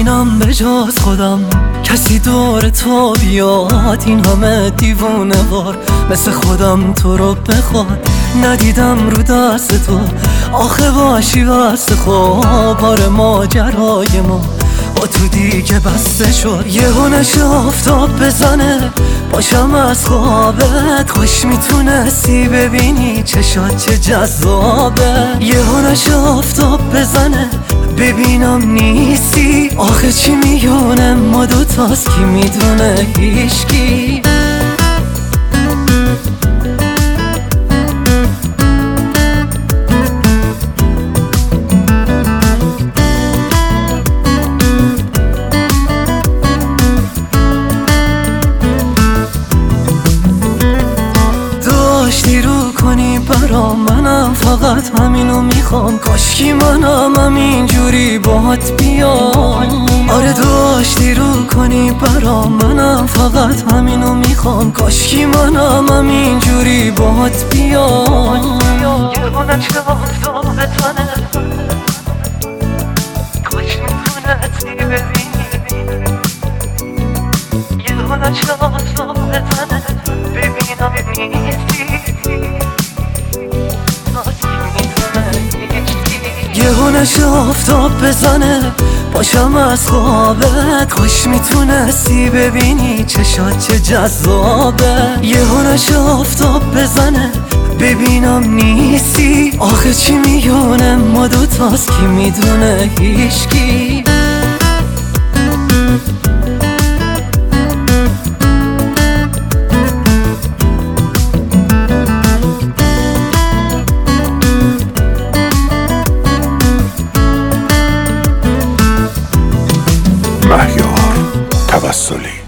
نبینم به جز خودم کسی دور تو بیاد، این همه دیوونه وار مثل خودم تو رو بخواد. ندیدم رو دست تو آخه باشی واسه خواب، بار ماجرای ما با تو دیگه بسته شد. یهو نشه آفتاب بزنه باشم از خوابت، خوش میتونستی ببینی چشات چه جذابه. یهو نشه آفتاب بزنه ببینم نیستی، آخه چی میونه ما دوتاست کی میدونه هیچکی. داشتی رو کنی برا منم، فقط همینو میخوام، کاشکی منم همینجوری باهات بیام. آره داشتی رو کنی برا منم، فقط همینو میخوام، کاشکی منم همینجوری باهات بیام. یهو نشه آفتاب بزنه کاش میتونستی ببینی، یهو نشه آفتاب بزنه ببینم نیستی. یهو نشه آفتاب بزنه باشم از خوابت، خوش میتونستی ببینی چشات چه جذابه. یهو نشه آفتاب بزنه ببینم نیستی، آخه چی میونه ما دوتاست کی میدونه هیچکی. مهیار توسلی